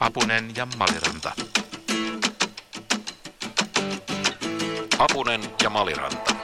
Apunen ja Maliranta. Apunen ja Maliranta.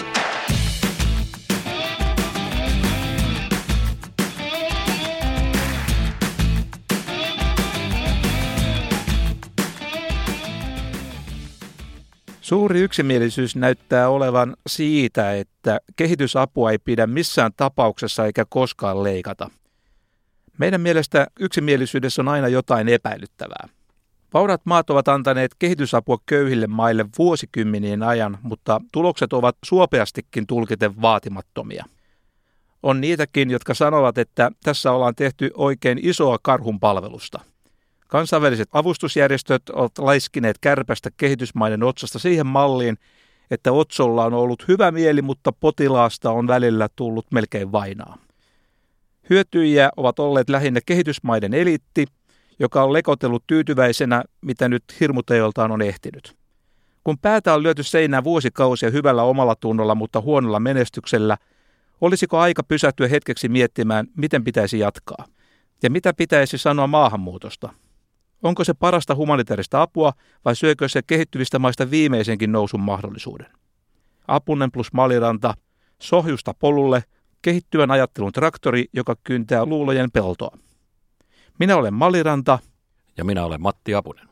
Suuri yksimielisyys näyttää olevan siitä, että kehitysapua ei pidä missään tapauksessa eikä koskaan leikata. Meidän mielestä yksimielisyydessä on aina jotain epäilyttävää. Vauraat maat ovat antaneet kehitysapua köyhille maille vuosikymmenien ajan, mutta tulokset ovat suopeastikin tulkiten vaatimattomia. On niitäkin, jotka sanovat, että tässä ollaan tehty oikein isoa karhunpalvelusta. Kansainväliset avustusjärjestöt ovat laiskineet kärpästä kehitysmaiden otsasta siihen malliin, että otsolla on ollut hyvä mieli, mutta potilaasta on välillä tullut melkein vainaa. Hyötyjiä ovat olleet lähinnä kehitysmaiden eliitti, joka on lekotellut tyytyväisenä, mitä nyt hirmuteoltaan on ehtinyt. Kun päätä on lyöty seinään vuosikausia hyvällä omalla tunnolla, mutta huonolla menestyksellä, olisiko aika pysähtyä hetkeksi miettimään, miten pitäisi jatkaa? Ja mitä pitäisi sanoa maahanmuutosta? Onko se parasta humanitaarista apua vai syökö se kehittyvistä maista viimeisenkin nousun mahdollisuuden? Apunen plus Maliranta, sohjusta polulle, kehittyvän ajattelun traktori, joka kyntää luulojen peltoa. Minä olen Maliranta. Ja minä olen Matti Apunen.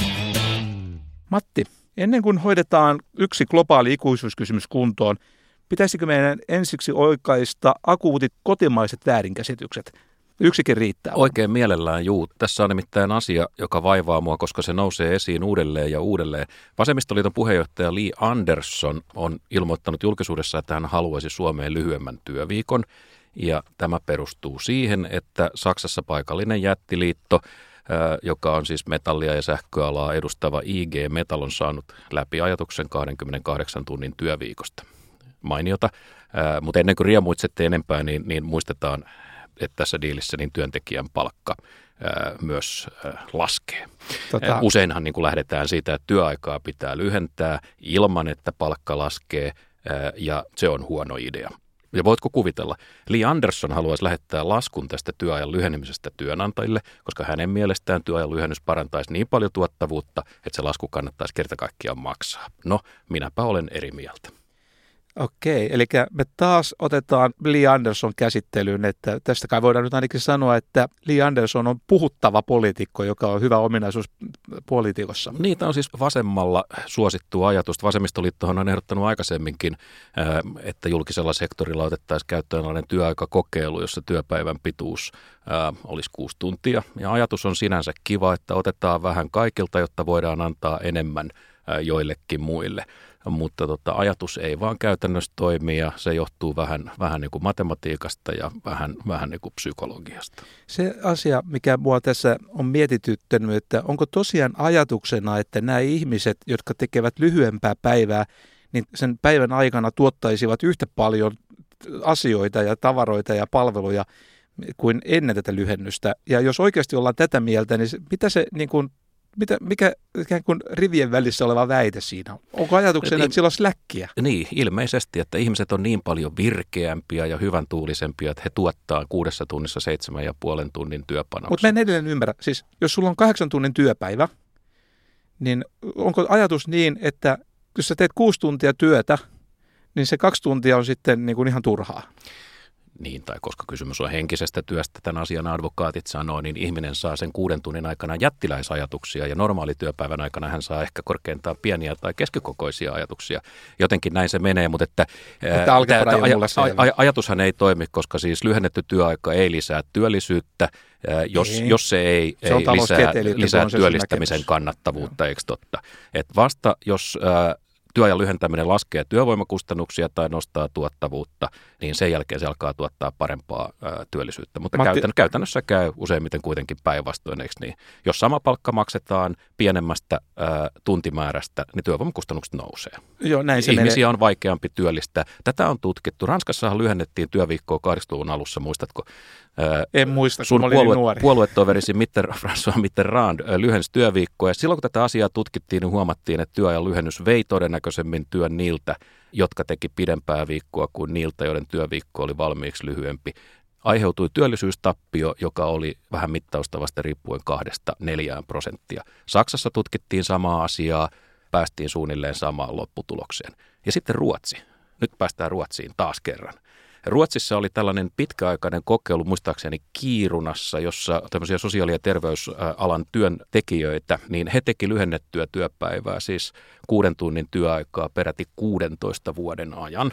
Matti, ennen kuin hoidetaan yksi globaali ikuisuuskysymys kuntoon, pitäisikö meidän ensiksi oikaista akuutit kotimaiset väärinkäsitykset? Yksikin riittää. Oikein mielellään, juu. Tässä on nimittäin asia, joka vaivaa mua, koska se nousee esiin uudelleen ja uudelleen. Vasemmistoliiton puheenjohtaja Li Andersson on ilmoittanut julkisuudessa, että hän haluaisi Suomeen lyhyemmän työviikon. Ja tämä perustuu siihen, että Saksassa paikallinen jättiliitto, joka on siis metallia ja sähköalaa edustava IG Metall, on saanut läpi ajatuksen 28 tunnin työviikosta. Mainiota, mutta ennen kuin riemuitsette enempää, niin muistetaan, että tässä diilissä niin työntekijän palkka myös laskee. Useinhan niin kuin lähdetään siitä, että työaikaa pitää lyhentää ilman, että palkka laskee, ja se on huono idea. Ja voitko kuvitella, Li Andersson haluaisi lähettää laskun tästä työajan lyhenemisestä työnantajille, koska hänen mielestään työajan lyhennys parantaisi niin paljon tuottavuutta, että se lasku kannattaisi kerta kaikkiaan maksaa. No, minäpä olen eri mieltä. Okei, eli me taas otetaan Li Andersson käsittelyyn, että tästä kai voidaan nyt ainakin sanoa, että Li Andersson on puhuttava poliitikko, joka on hyvä ominaisuus politiikossa. Niitä on siis vasemmalla suosittu ajatus. Vasemmistoliittohan on ehdottanut aikaisemminkin, että julkisella sektorilla otettaisiin käyttöön tällainen työaikakokeilu, jossa työpäivän pituus olisi 6 tuntia. Ja ajatus on sinänsä kiva, että otetaan vähän kaikilta, jotta voidaan antaa enemmän joillekin muille. Mutta ajatus ei vaan käytännössä toimi ja se johtuu vähän niin kuin matematiikasta ja vähän niin kuin psykologiasta. Se asia, mikä mua tässä on mietityttänyt, että onko tosiaan ajatuksena, että nämä ihmiset, jotka tekevät lyhyempää päivää, niin sen päivän aikana tuottaisivat yhtä paljon asioita ja tavaroita ja palveluja kuin ennen tätä lyhennystä. Ja jos oikeasti ollaan tätä mieltä, niin mitä se niin kuin mikä ikään kuin rivien välissä oleva väite siinä on? Onko ajatuksena, että sillä on släkkiä? Niin, ilmeisesti, että ihmiset on niin paljon virkeämpiä ja hyvän tuulisempia, että he tuottaa 6 tunnissa 7,5 tunnin työpanoksen. Mutta mä en edelleen ymmärrä. Siis jos sulla on 8 tunnin työpäivä, niin onko ajatus niin, että jos sä teet 6 tuntia työtä, niin se 2 tuntia on sitten niin kuin ihan turhaa? Niin, tai koska kysymys on henkisestä työstä, tämän asian advokaatit sanoo, niin ihminen saa sen 6 tunnin aikana jättiläisajatuksia ja normaalityöpäivän aikana hän saa ehkä korkeintaan pieniä tai keskikokoisia ajaksia. Jotenkin näin se menee, mutta ajatushan ei toimi, koska siis lyhennetty työaika ei lisää työllisyyttä, jos se ei lisää työllistämisen kannattavuutta, eikö totta? Et vasta jos työajan lyhentäminen laskee työvoimakustannuksia tai nostaa tuottavuutta, niin sen jälkeen se alkaa tuottaa parempaa työllisyyttä. Mutta käytännössä käy useimmiten kuitenkin päinvastoin, eikö niin? Jos sama palkka maksetaan pienemmästä tuntimäärästä, niin työvoimakustannukset nousee. Joo, näin se Ihmisiä on vaikeampi työllistää. Tätä on tutkittu. Ranskassahan lyhennettiin työviikkoa 80-luvun alussa, muistatko? En muista, sun kun olin nuori. Puoluetoverisi François Mitterrand lyhensi työviikkoa. Ja silloin kun tätä asiaa tutkittiin, niin huomattiin, että työajan lyhennys vei todennäköisemmin työn niiltä, jotka teki pidempää viikkoa kuin niiltä, joiden työviikko oli valmiiksi lyhyempi. Aiheutui työllisyystappio, joka oli vähän mittaustavasta riippuen 2-4%. Saksassa tutkittiin samaa asiaa, päästiin suunnilleen samaan lopputulokseen. Ja sitten Ruotsi. Nyt päästään Ruotsiin taas kerran. Ruotsissa oli tällainen pitkäaikainen kokeilu, muistaakseni Kiirunassa, jossa tämmöisiä sosiaali- ja terveysalan työntekijöitä, niin he teki lyhennettyä työpäivää, siis 6 tunnin työaikaa peräti 16 vuoden ajan.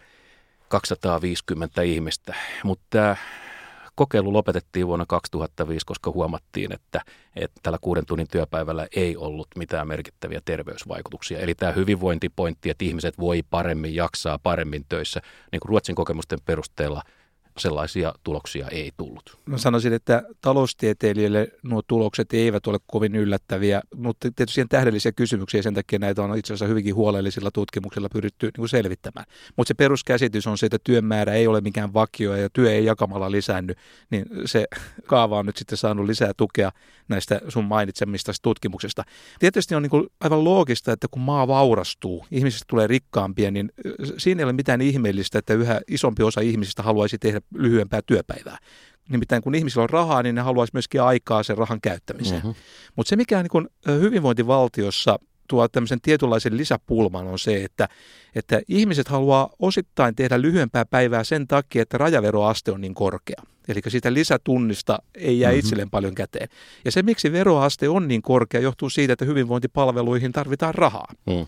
250 ihmistä, mutta tämä kokeilu lopetettiin vuonna 2005, koska huomattiin, että tällä 6 tunnin työpäivällä ei ollut mitään merkittäviä terveysvaikutuksia. Eli tämä hyvinvointipointti, että ihmiset voi paremmin, jaksaa paremmin töissä, niin kuin Ruotsin kokemusten perusteella sellaisia tuloksia ei tullut. Mä sanoisin, että taloustieteilijöille nuo tulokset eivät ole kovin yllättäviä, mutta tietysti siihen tähdellisiä kysymyksiä, sen takia näitä on itse asiassa hyvinkin huolellisilla tutkimuksilla pyritty niin kuin selvittämään. Mutta se peruskäsitys on se, että työn määrä ei ole mikään vakio ja työ ei jakamalla lisäänny, niin se kaava on nyt sitten saanut lisää tukea näistä sun mainitsemista tutkimuksesta. Tietysti on niin kuin aivan loogista, että kun maa vaurastuu, ihmisistä tulee rikkaampia, niin siinä ei ole mitään ihmeellistä, että yhä isompi osa ihmisistä haluaisi tehdä lyhyempää työpäivää. Nimittäin kun ihmisillä on rahaa, niin ne haluaisi myöskin aikaa sen rahan käyttämiseen. Mutta se, mikä niin hyvinvointivaltiossa tuo tämmöisen tietynlaisen lisäpulman on se, että ihmiset haluaa osittain tehdä lyhyempää päivää sen takia, että rajaveroaste on niin korkea. Eli siitä lisätunnista ei jää itselleen paljon käteen. Ja se, miksi veroaste on niin korkea, johtuu siitä, että hyvinvointipalveluihin tarvitaan rahaa.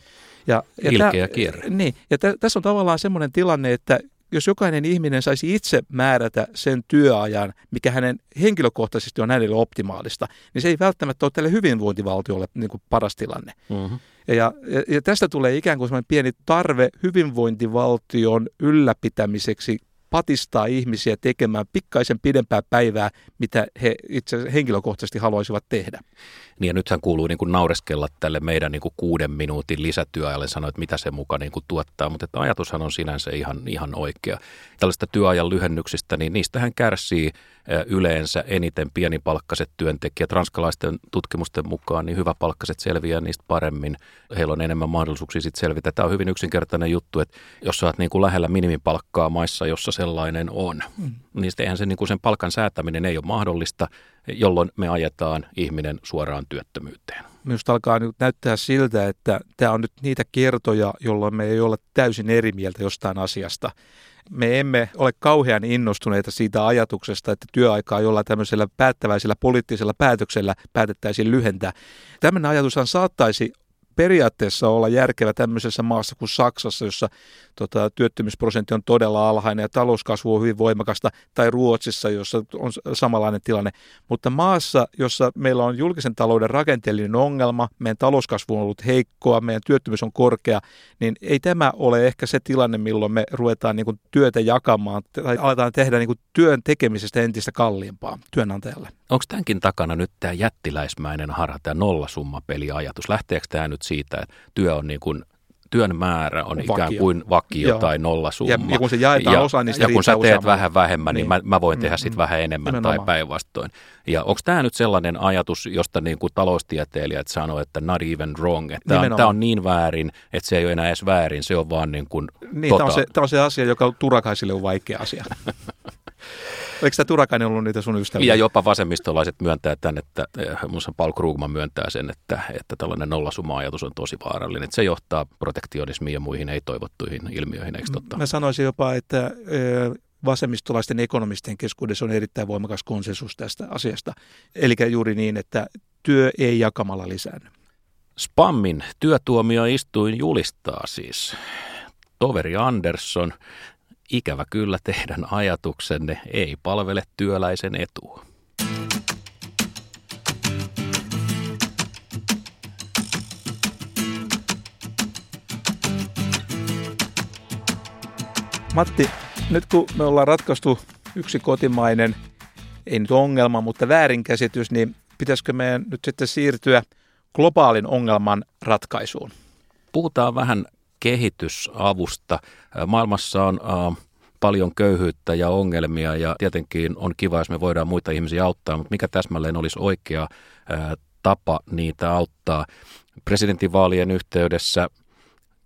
Ilkeä kierre. Niin, ja tässä on tavallaan semmoinen tilanne, että jos jokainen ihminen saisi itse määrätä sen työajan, mikä hänen henkilökohtaisesti on hänelle optimaalista, niin se ei välttämättä ole tälle hyvinvointivaltiolle niin kuin paras tilanne. Ja tästä tulee ikään kuin sellainen pieni tarve hyvinvointivaltion ylläpitämiseksi patistaa ihmisiä tekemään pikkaisen pidempää päivää, mitä he itse henkilökohtaisesti haluaisivat tehdä. Niin ja nythän kuuluu niin kuin naureskella tälle meidän niin kuin 6 minuutin lisätyöajalle, sanoa, että mitä se muka niin kuin tuottaa, mutta että ajatushan on sinänsä ihan oikea. Tällaista työajan lyhennyksistä, niin niistähän kärsii yleensä eniten pienipalkkaiset työntekijät. Ranskalaisten tutkimusten mukaan niin hyväpalkkaiset selviää niistä paremmin. Heillä on enemmän mahdollisuuksia sitten selvitä. Tämä on hyvin yksinkertainen juttu, että jos sä oot niin kuin lähellä minimipalkkaa maissa, jossa sellainen on, niin eihän se, niin kuin sen palkan säätäminen ei ole mahdollista, jolloin me ajetaan ihminen suoraan työttömyyteen. Minusta alkaa nyt näyttää siltä, että tämä on nyt niitä kertoja, jolloin me ei ole täysin eri mieltä jostain asiasta. Me emme ole kauhean innostuneita siitä ajatuksesta, että työaikaa jollain tämmöisellä päättäväisellä poliittisella päätöksellä päätettäisiin lyhentää. Tämmöinen ajatushan saattaisi periaatteessa olla järkevä tämmöisessä maassa kuin Saksassa, jossa työttömyysprosentti on todella alhainen ja talouskasvu on hyvin voimakasta, tai Ruotsissa, jossa on samanlainen tilanne. Mutta maassa, jossa meillä on julkisen talouden rakenteellinen ongelma, meidän talouskasvu on ollut heikkoa, meidän työttömyys on korkea, niin ei tämä ole ehkä se tilanne, milloin me ruvetaan niin kuin työtä jakamaan tai aletaan tehdä niin kuin työn tekemisestä entistä kalliimpaa työnantajalle. Onko tämänkin takana nyt tämä jättiläismäinen harha, tämä nollasummapeliajatus? Lähteekö tämä nyt siitä, että työn määrä on ikään kuin vakio tai nollasumma. Ja kun se jaetaan osa, niin ja kun sä teet vähän vähemmän, niin mä voin tehdä sitten vähän enemmän tai päinvastoin. Ja onko tämä nyt sellainen ajatus, josta niin kuin taloustieteilijät sanoo, että not even wrong, että tämä on niin väärin, että se ei ole enää edes väärin, se on vaan niin kuin tämä on se asia, joka Turakaisille on vaikea asia. Oliko tämä Turakainen ollut niitä sun ystäviä? Ja jopa vasemmistolaiset myöntää tämän, että minusta Paul Krugman myöntää sen, että tällainen nollasumma-ajatus on tosi vaarallinen. Että se johtaa protektionismiin ja muihin ei-toivottuihin ilmiöihin, eikö totta? Mä sanoisin jopa, että vasemmistolaisten ekonomistien keskuudessa on erittäin voimakas konsensus tästä asiasta. Eli juuri niin, että työ ei jakamalla lisäänny. Spammin työtuomioistuin julistaa siis. Toveri Andersson, ikävä kyllä teidän ajatuksenne ei palvele työläisen etua. Matti, nyt kun me ollaan ratkaistu yksi kotimainen, ei nyt ongelma, mutta väärinkäsitys, niin pitäisikö meidän nyt sitten siirtyä globaalin ongelman ratkaisuun? Puhutaan vähän kehitysavusta. Maailmassa on paljon köyhyyttä ja ongelmia ja tietenkin on kiva, jos me voidaan muita ihmisiä auttaa, mutta mikä täsmälleen olisi oikea tapa niitä auttaa? Presidentinvaalien yhteydessä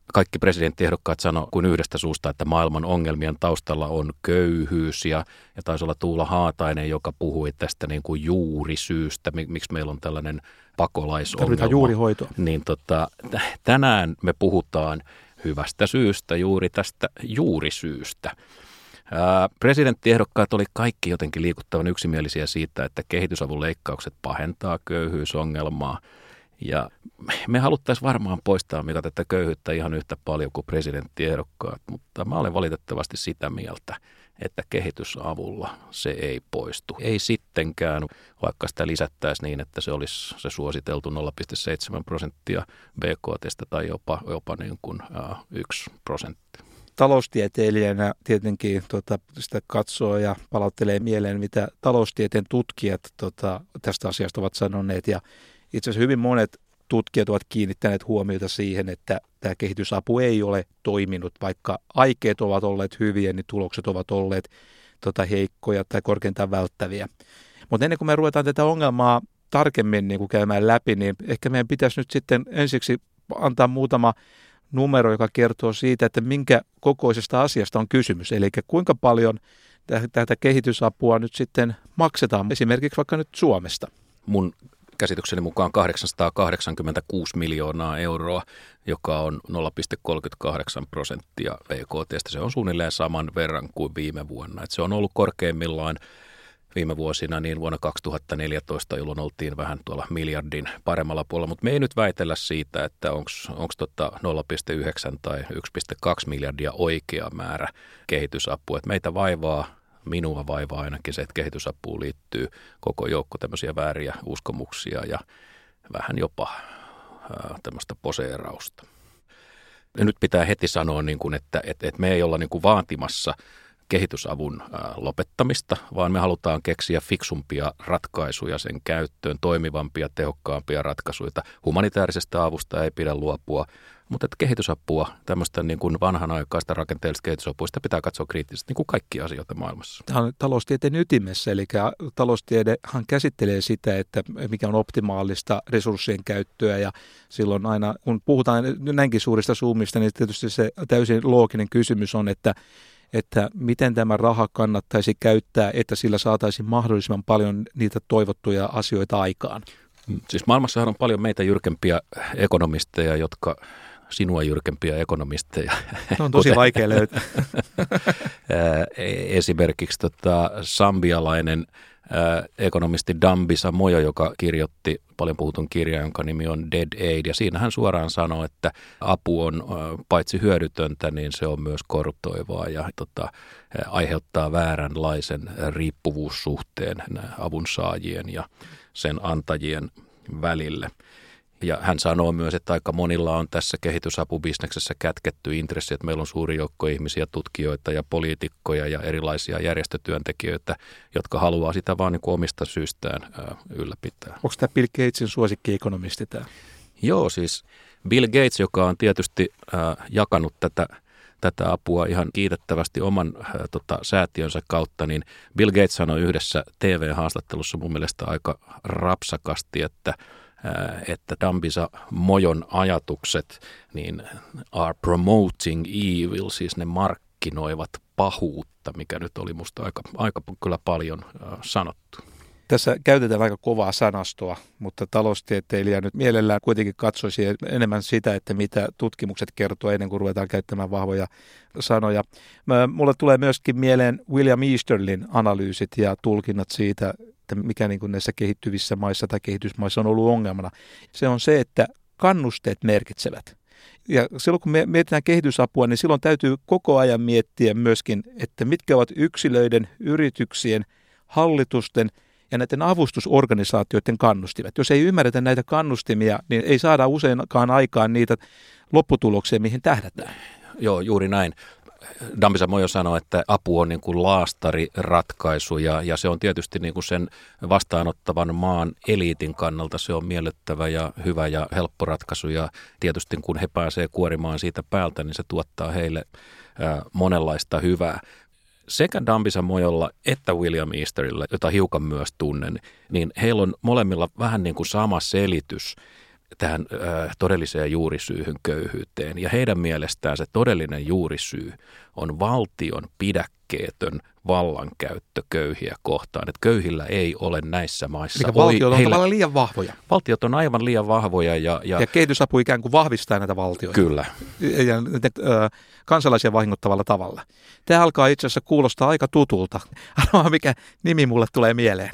Kaikki presidenttiehdokkaat sanoi kuin yhdestä suusta, että maailman ongelmien taustalla on köyhyys ja taisi olla Tuula Haatainen, joka puhui tästä niin kuin juurisyystä, miksi meillä on tällainen pakolaisongelma. Tarvitaan juurihoitoa. Niin tänään me puhutaan hyvästä syystä, juuri tästä juurisyystä. Presidenttiehdokkaat oli kaikki jotenkin liikuttavan yksimielisiä siitä, että kehitysavun leikkaukset pahentaa köyhyysongelmaa. Ja me haluttaisiin varmaan poistaa mitä tätä köyhyyttä ihan yhtä paljon kuin presidenttiehdokkaat, mutta mä olen valitettavasti sitä mieltä, että kehitysavulla se ei poistu. Ei sittenkään, vaikka sitä lisättäisiin niin, että se olisi se suositeltu 0,7% BKT:stä tai jopa niin kuin 1%. Taloustieteilijänä tietenkin sitä katsoo ja palauttelee mieleen, mitä taloustieteen tutkijat tästä asiasta ovat sanoneet. Ja itse asiassa hyvin monet tutkijat ovat kiinnittäneet huomiota siihen, että tämä kehitysapu ei ole toiminut, vaikka aikeet ovat olleet hyviä, niin tulokset ovat olleet heikkoja tai korkeintaan välttäviä. Mutta ennen kuin me ruvetaan tätä ongelmaa tarkemmin niin kuin käymään läpi, niin ehkä meidän pitäisi nyt sitten ensiksi antaa muutama numero, joka kertoo siitä, että minkä kokoisesta asiasta on kysymys. Eli kuinka paljon tätä kehitysapua nyt sitten maksetaan esimerkiksi vaikka nyt Suomesta. Mun käsitykseni mukaan 886 miljoonaa euroa, joka on 0,38% BKT:stä. Se on suunnilleen saman verran kuin viime vuonna. Et se on ollut korkeimmillaan viime vuosina, niin vuonna 2014, jolloin oltiin vähän tuolla miljardin paremmalla puolella, mutta me ei nyt väitellä siitä, että onko 0,9 tai 1,2 miljardia oikea määrä kehitysapua. Et meitä minua vaivaa ainakin se, että kehitysapuun liittyy koko joukko tämmöisiä vääriä uskomuksia ja vähän jopa tämmöistä poseerausta. Ja nyt pitää heti sanoa, niin kuin, että me ei olla niin kuin vaatimassa kehitysavun lopettamista, vaan me halutaan keksiä fiksumpia ratkaisuja sen käyttöön, toimivampia, tehokkaampia ratkaisuja. Humanitaarisesta avusta ei pidä luopua, mutta että kehitysapua, tämmöistä niin kuin vanhanaikaista rakenteellista kehitysapua, sitä pitää katsoa kriittisesti, niin kuin kaikkia asioita maailmassa. Tämä on taloustieteen ytimessä, eli taloustiedehan käsittelee sitä, että mikä on optimaalista resurssien käyttöä, ja silloin aina, kun puhutaan näinkin suurista summista, niin tietysti se täysin looginen kysymys on, että miten tämä raha kannattaisi käyttää, että sillä saataisiin mahdollisimman paljon niitä toivottuja asioita aikaan. Siis maailmassahan on paljon meitä jyrkempiä ekonomisteja, sinua jyrkempiä ekonomisteja. No on tosi vaikea löytää. Esimerkiksi sambialainen ekonomisti Dambisa Moyo, joka kirjoitti paljon puhutun kirjan, jonka nimi on Dead Aid, ja siinä hän suoraan sanoo, että apu on paitsi hyödytöntä, niin se on myös korruptoivaa ja aiheuttaa vääränlaisen riippuvuussuhteen avun saajien ja sen antajien välille. Ja hän sanoo myös, että aika monilla on tässä kehitysapubisneksessä kätketty intressi, että meillä on suuri joukko ihmisiä, tutkijoita ja poliitikkoja ja erilaisia järjestötyöntekijöitä, jotka haluaa sitä vaan niin kuin omista syystään ylläpitää. Onko tämä Bill Gatesin suosikkiekonomisti tämä? Joo, siis Bill Gates, joka on tietysti jakanut tätä apua ihan kiitettävästi oman säätiönsä kautta, niin Bill Gates sanoi yhdessä TV-haastattelussa mun mielestä aika rapsakasti, että Dambisa Moyon ajatukset niin are promoting evil, siis ne markkinoivat pahuutta, mikä nyt oli musta aika kyllä paljon sanottu. Tässä käytetään aika kovaa sanastoa, mutta taloustieteilijä nyt mielellään kuitenkin katsoisi enemmän sitä, että mitä tutkimukset kertoo ennen kuin ruvetaan käyttämään vahvoja sanoja. Mulle tulee myöskin mieleen William Easterlin analyysit ja tulkinnat siitä, että mikä niin kuin näissä kehittyvissä maissa tai kehitysmaissa on ollut ongelmana. Se on se, että kannusteet merkitsevät. Ja silloin kun me mietitään kehitysapua, niin silloin täytyy koko ajan miettiä myöskin, että mitkä ovat yksilöiden, yrityksien, hallitusten ja näiden avustusorganisaatioiden kannustimet. Jos ei ymmärretä näitä kannustimia, niin ei saada useinkaan aikaan niitä lopputuloksia, mihin tähdätään. Joo, juuri näin. Dambisa Moyo sanoi, että apu on niin kuin laastariratkaisu ja se on tietysti niin kuin sen vastaanottavan maan eliitin kannalta se on miellyttävä ja hyvä ja helppo ratkaisu ja tietysti kun he pääsee kuorimaan siitä päältä, niin se tuottaa heille monenlaista hyvää. Sekä Dambisa Moyolla että William Easterillä, jota hiukan myös tunnen, niin heillä on molemmilla vähän niin kuin sama selitys, tähän todelliseen juurisyyhyn köyhyyteen. Ja heidän mielestään se todellinen juurisyy on valtion pidäkkeetön vallankäyttö köyhiä kohtaan. Että köyhillä ei ole näissä maissa. Eli valtiot on tavallaan liian vahvoja. Valtiot on aivan liian vahvoja. Ja kehitysapu ikään kuin vahvistaa näitä valtioita. Kyllä. Ja kansalaisia vahingoittavalla tavalla. Tämä alkaa itse asiassa kuulostaa aika tutulta. Arvaa, mikä nimi mulle tulee mieleen.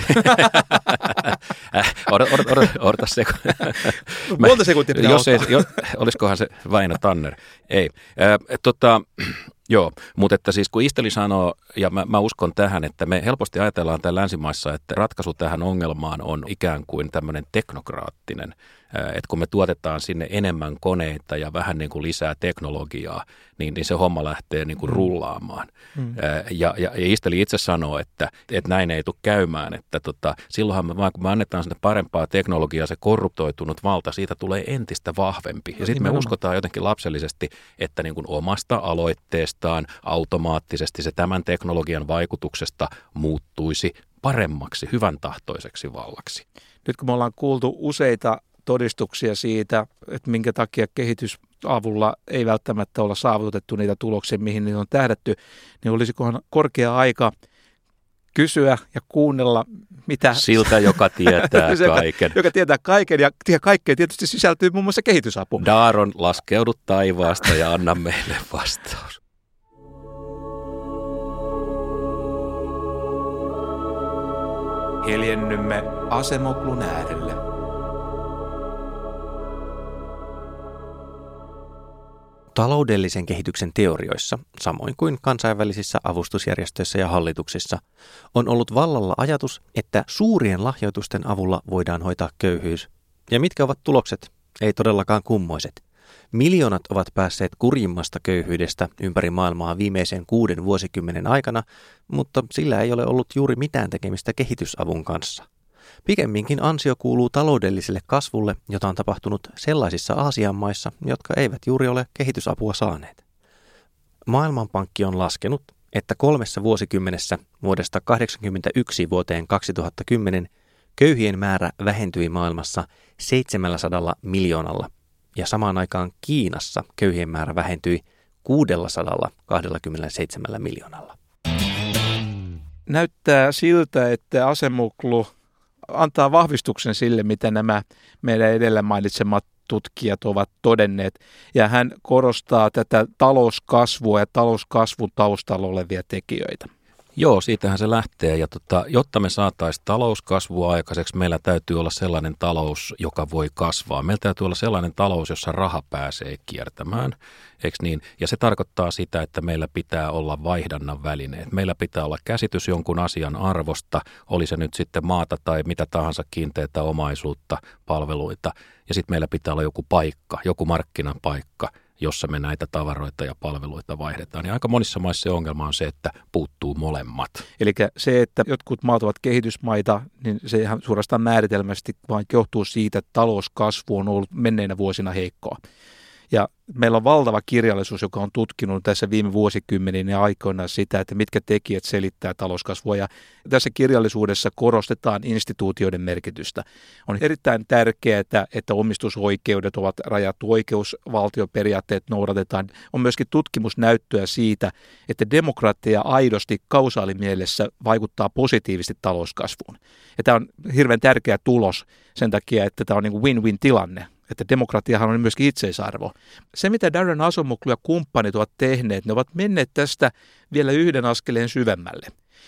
Odota se. Monta sekuntia pitää olisikohan se Väinö Tanner? Ei. Joo, mutta että siis kun Easterly sanoo, ja mä uskon tähän, että me helposti ajatellaan täällä länsimaissa, että ratkaisu tähän ongelmaan on ikään kuin tämmöinen teknokraattinen, että kun me tuotetaan sinne enemmän koneita ja vähän niin kuin lisää teknologiaa, niin se homma lähtee niin kuin rullaamaan. Ja Easterly itse sanoo, että näin ei tule käymään, että silloinhan vaan kun me annetaan sinne parempaa teknologiaa, se korruptoitunut valta, siitä tulee entistä vahvempi. Ja sitten me uskotaan jotenkin lapsellisesti, että niin kuin omasta aloitteestaan automaattisesti se tämän teknologian vaikutuksesta muuttuisi paremmaksi, hyvän tahtoiseksi vallaksi. Nyt kun me ollaan kuultu useita todistuksia siitä, että minkä takia kehitysavulla ei välttämättä olla saavutettu niitä tuloksia, mihin niitä on tähdätty, niin olisikohan korkea aika kysyä ja kuunnella, mitä... Siltä, joka tietää kaiken. Joka tietää kaiken, ja kaikkeen tietysti sisältyy muun muassa kehitysapu. Daaron, laskeudu taivaasta ja anna meille vastaus. Hiljennymme Asemoglun äärelle. Taloudellisen kehityksen teorioissa, samoin kuin kansainvälisissä avustusjärjestöissä ja hallituksissa, on ollut vallalla ajatus, että suurien lahjoitusten avulla voidaan hoitaa köyhyys. Ja mitkä ovat tulokset? Ei todellakaan kummoiset. Miljoonat ovat päässeet kurjimmasta köyhyydestä ympäri maailmaa viimeisen 6 vuosikymmenen aikana, mutta sillä ei ole ollut juuri mitään tekemistä kehitysavun kanssa. Pikemminkin ansio kuuluu taloudelliselle kasvulle, jota on tapahtunut sellaisissa Aasian maissa, jotka eivät juuri ole kehitysapua saaneet. Maailmanpankki on laskenut, että 3 vuosikymmenessä vuodesta 1981 vuoteen 2010 köyhien määrä vähentyi maailmassa 700 miljoonalla ja samaan aikaan Kiinassa köyhien määrä vähentyi 627 miljoonalla. Näyttää siltä, että Acemoglu antaa vahvistuksen sille, mitä nämä meidän edellä mainitsemat tutkijat ovat todenneet. Ja hän korostaa tätä talouskasvua ja talouskasvun taustalla olevia tekijöitä. Joo, siitähän se lähtee. Ja jotta me saataisiin talouskasvua aikaiseksi, meillä täytyy olla sellainen talous, joka voi kasvaa. Meillä täytyy olla sellainen talous, jossa raha pääsee kiertämään, eikö niin? Ja se tarkoittaa sitä, että meillä pitää olla vaihdannan välineet. Meillä pitää olla käsitys jonkun asian arvosta, oli se nyt sitten maata tai mitä tahansa kiinteätä omaisuutta, palveluita. Ja sitten meillä pitää olla joku paikka, joku markkinapaikka, jossa me näitä tavaroita ja palveluita vaihdetaan. Ja aika monissa maissa se ongelma on se, että puuttuu molemmat. Eli se, että jotkut maat ovat kehitysmaita, niin se ihan suorastaan määritelmästi vaan johtuu siitä, että talouskasvu on ollut menneinä vuosina heikkoa. Ja meillä on valtava kirjallisuus, joka on tutkinut tässä viime vuosikymmenin ja aikoina sitä, että mitkä tekijät selittää talouskasvua. Ja tässä kirjallisuudessa korostetaan instituutioiden merkitystä. On erittäin tärkeää, että omistusoikeudet ovat rajattu, oikeusvaltioperiaatteet noudatetaan. On myöskin tutkimusnäyttöä siitä, että demokratia aidosti kausaalimielessä vaikuttaa positiivisesti talouskasvuun. Ja tämä on hirveän tärkeä tulos sen takia, että tämä on niin kuin win-win tilanne. Että demokratiahan on myöskin itseisarvo. Se, mitä Darren Acemoglu ja kumppanit ovat tehneet, ne ovat menneet tästä vielä yhden askeleen syvemmälle.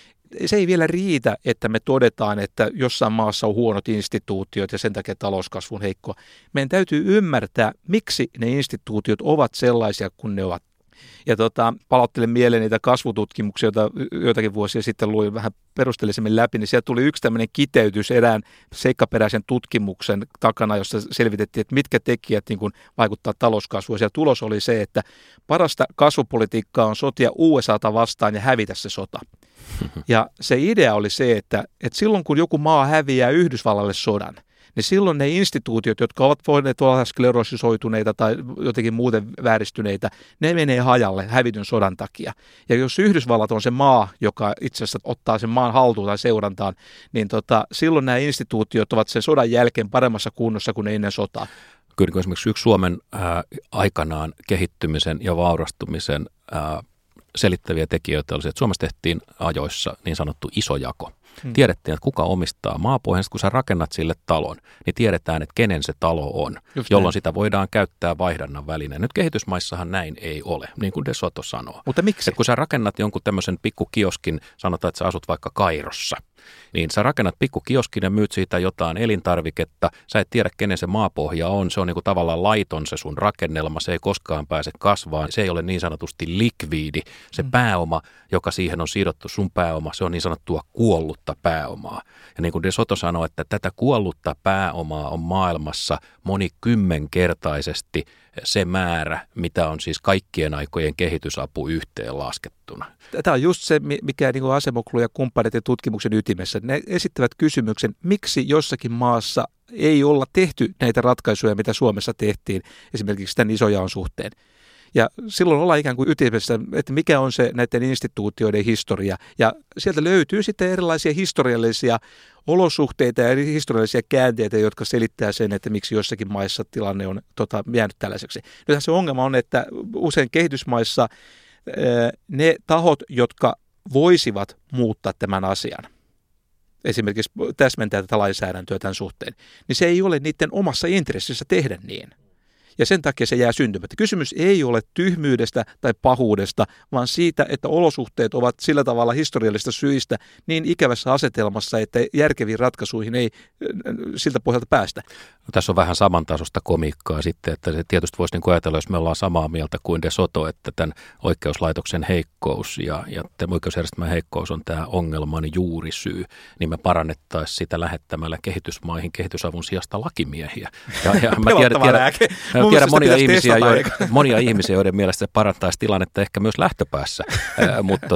Se ei vielä riitä, että me todetaan, että jossain maassa on huonot instituutiot ja sen takia talouskasvu on heikkoa. Meidän täytyy ymmärtää, miksi ne instituutiot ovat sellaisia kuin ne ovat. Ja palauttelen mieleen niitä kasvututkimuksia, joita joitakin vuosia sitten luin vähän perusteellisemmin läpi, niin sieltä tuli yksi tämmöinen kiteytys erään seikkaperäisen tutkimuksen takana, jossa selvitettiin, että mitkä tekijät niin kuin vaikuttaa talouskasvuun. Ja tulos oli se, että parasta kasvupolitiikkaa on sotia USAta vastaan ja hävitä se sota. Ja se idea oli se, että silloin kun joku maa häviää Yhdysvallalle sodan, niin silloin ne instituutiot, jotka ovat voineet olla sklerosisoituneita tai jotenkin muuten vääristyneitä, ne menee hajalle hävityn sodan takia. Ja jos Yhdysvallat on se maa, joka itse asiassa ottaa sen maan haltuun tai seurantaan, niin silloin nämä instituutiot ovat sen sodan jälkeen paremmassa kunnossa kuin ennen sotaa. Kyllä esimerkiksi yksi Suomen aikanaan kehittymisen ja vaurastumisen selittäviä tekijöitä oli se, että Suomessa tehtiin ajoissa niin sanottu iso jako. Tiedettiin, että kuka omistaa maapohjan. Kun sä rakennat sille talon, niin tiedetään, että kenen se talo on, jolloin sitä voidaan käyttää vaihdannan välineen. Nyt kehitysmaissahan näin ei ole, niin kuin De Soto sanoo. Mutta miksi? Että kun sä rakennat jonkun tämmöisen pikkukioskin, sanotaan, että sä asut vaikka Kairossa, niin sä rakennat pikkukioskin ja myyt siitä jotain elintarviketta. Sä et tiedä, kenen se maapohja on. Se on niin kuin tavallaan laiton se sun rakennelma. Se ei koskaan pääse kasvaan. Se ei ole niin sanotusti likviidi. Se pääoma, joka siihen on sidottu, sun pääoma, se on niin sanottua kuollutta pääomaa. Ja niin kuin De Soto sanoi, että tätä kuollutta pääomaa on maailmassa monikymmenkertaisesti se määrä, mitä on siis kaikkien aikojen kehitysapu yhteen laskettuna. Tämä on just se, mikä niin kuin Acemoglu ja kumppaneiden tutkimuksen ytimessä. Ne esittävät kysymyksen, miksi jossakin maassa ei olla tehty näitä ratkaisuja, mitä Suomessa tehtiin, esimerkiksi tämän isojaon suhteen. Ja silloin ollaan ikään kuin ytimessä, että mikä on se näiden instituutioiden historia. Ja sieltä löytyy sitten erilaisia historiallisia olosuhteita ja historiallisia käänteitä, jotka selittää sen, että miksi jossakin maissa tilanne on jäänyt tällaiseksi. Nythän se ongelma on, että usein kehitysmaissa ne tahot, jotka voisivat muuttaa tämän asian, esimerkiksi täsmentää tätä lainsäädäntöä tämän suhteen, niin se ei ole niiden omassa intressissä tehdä niin. Ja sen takia se jää syntymättä. Kysymys ei ole tyhmyydestä tai pahuudesta, vaan siitä, että olosuhteet ovat sillä tavalla historiallisista syistä niin ikävässä asetelmassa, että järkeviin ratkaisuihin ei siltä pohjalta päästä. No, tässä on vähän samantasosta komiikkaa sitten, että se tietysti voisi niin kuin ajatella, jos me ollaan samaa mieltä kuin De Soto, että tämän oikeuslaitoksen heikkous ja tämän oikeusjärjestelmän heikkous on tämä ongelman juurisyy, niin me parannettaisiin sitä lähettämällä kehitysmaihin kehitysavun sijasta lakimiehiä. Ja mä tiedän monia ihmisiä, joiden mielestä se parantaisi tilannetta ehkä myös lähtöpäässä, mutta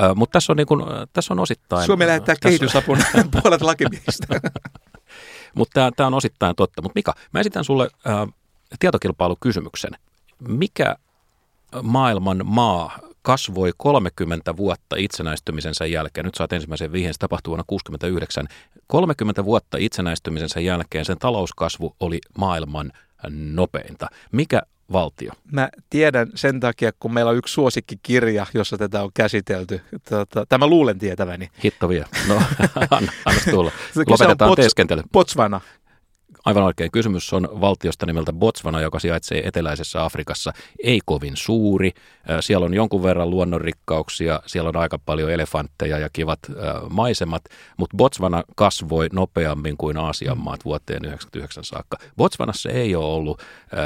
tässä on osittain... Suomi lähettää kehitysapun puolet lakimiehistä. Mutta tämä on osittain totta. Mutta Mika, mä esitän sulle tietokilpailukysymyksen. Mikä maailman maa kasvoi 30 vuotta itsenäistymisensä jälkeen? Nyt saat ensimmäisen vihjeen, se tapahtui vuonna 1969. 30 vuotta itsenäistymisensä jälkeen sen talouskasvu oli maailman nopeinta. Mikä valtio? Mä tiedän sen takia, kun meillä on yksi suosikkikirja, jossa tätä on käsitelty. Tämä luulen tietäväni. Hitto vie. No, anna tulla. Lopetetaan teeskentely. Botswana. Aivan oikein. Kysymys on valtiosta nimeltä Botswana, joka sijaitsee eteläisessä Afrikassa. Ei kovin suuri. Siellä on jonkun verran luonnonrikkauksia. Siellä on aika paljon elefantteja ja kivat maisemat. Mutta Botswana kasvoi nopeammin kuin Aasian maat vuoteen 1999 saakka. Botswanassa ei ole ollut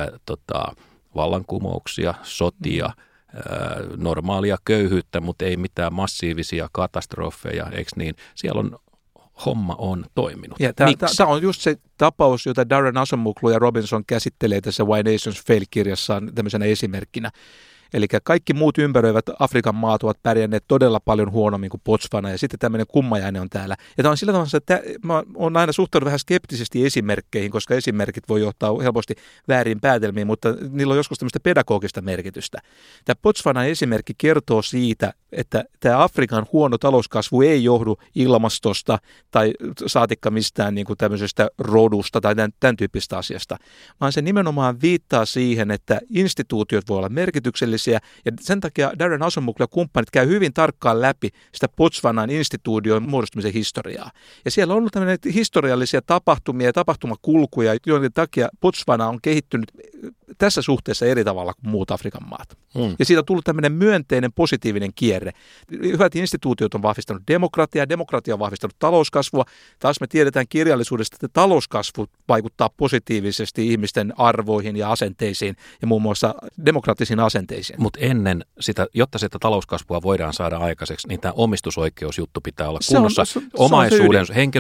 vallankumouksia, sotia, normaalia köyhyyttä, mutta ei mitään massiivisia katastrofeja, eikö niin? Siellä on homma on toiminut. Tämä on just se tapaus, jota Darren Acemoglu ja Robinson käsittelee tässä Why Nations Fail-kirjassaan tämmöisenä esimerkkinä. Eli kaikki muut ympäröivät Afrikan maat ovat pärjänneet todella paljon huonommin kuin Botswana, ja sitten tämmöinen kummajainen on täällä. Ja tämä on sillä tavalla, että mä oon aina suhtautunut vähän skeptisesti esimerkkeihin, koska esimerkit voi johtaa helposti väärin päätelmiin, mutta niillä on joskus tämmöistä pedagogista merkitystä. Tämä Botswanan esimerkki kertoo siitä, että tämä Afrikan huono talouskasvu ei johdu ilmastosta tai saatikka mistään niin kuin tämmöisestä rodusta tai tämän tyyppistä asiasta, vaan se nimenomaan viittaa siihen, että instituutiot voi olla merkityksellisiä, ja sen takia Darren Acemoglu ja kumppanit käy hyvin tarkkaan läpi sitä Botswanan instituution muodostumisen historiaa. Ja siellä on ollut tämmöinen historiallisia tapahtumia ja tapahtumakulkuja, joiden takia Botswana on kehittynyt tässä suhteessa eri tavalla kuin muut Afrikan maat. Ja siitä on tullut tämmöinen myönteinen, positiivinen kierre. Hyvät instituutiot on vahvistanut demokratia on vahvistanut talouskasvua. Taas me tiedetään kirjallisuudesta, että talouskasvu vaikuttaa positiivisesti ihmisten arvoihin ja asenteisiin ja muun muassa demokraattisiin asenteisiin. Mutta ennen sitä, jotta sitä talouskasvua voidaan saada aikaiseksi, niin tämä omistusoikeusjuttu pitää olla kunnossa.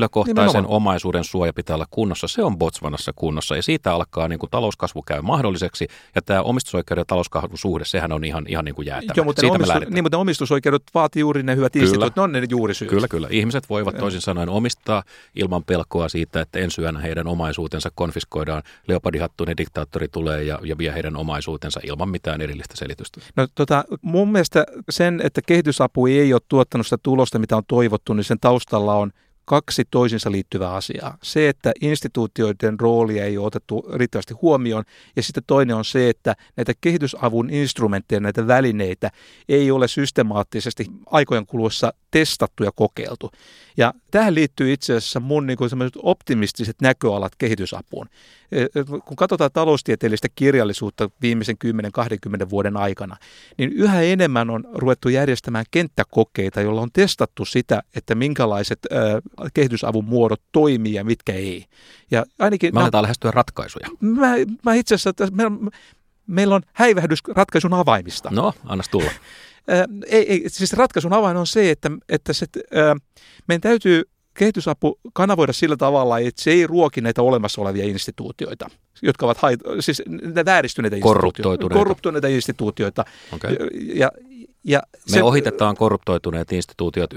Henkilökohtaisen omaisuuden suoja pitää olla kunnossa. Se on Botswanassa kunnossa ja siitä alkaa niin kuin talouskasvu käy mahdolliseksi. asiaksi. Ja tämä omistusoikeuden ja talouskasvun suhde, sehän on ihan niin kuin jäätävä. Joo, mutta mutta omistusoikeudet vaatii juuri ne hyvät instituutiot, ne on ne juurisyyt. Kyllä. Ihmiset voivat toisin sanoen omistaa ilman pelkoa siitä, että ensi yönä heidän omaisuutensa konfiskoidaan, leopardihattuinen diktaattori tulee ja vie heidän omaisuutensa ilman mitään erillistä selitystä. No mun mielestä sen, että kehitysapu ei ole tuottanut sitä tulosta, mitä on toivottu, niin sen taustalla on kaksi toisinsa liittyvää asiaa. Se, että instituutioiden roolia ei ole otettu riittävästi huomioon, ja sitten toinen on se, että näitä kehitysavun instrumentteja, näitä välineitä ei ole systemaattisesti aikojen kuluessa testattu ja kokeiltu. Ja tähän liittyy itse asiassa mun niin kuin sellaiset optimistiset näköalat kehitysapuun. Kun katsotaan taloustieteellistä kirjallisuutta viimeisen 10-20 vuoden aikana, niin yhä enemmän on ruvettu järjestämään kenttäkokeita, joilla on testattu sitä, että minkälaiset kehitysavun muodot toimii ja mitkä ei. Ja ainakin, me aletaan lähestyä ratkaisuja. Mä itse asiassa, meillä on häivähdys ratkaisun avaimista. No, annas tulla. Siis ratkaisun avain on se, että meidän täytyy kehitysapu kanavoida sillä tavalla, että se ei ruoki näitä olemassa olevia instituutioita, jotka ovat vääristyneitä korruptoituneita instituutioita. Okay. Ja me ohitetaan korruptoituneet instituutiot,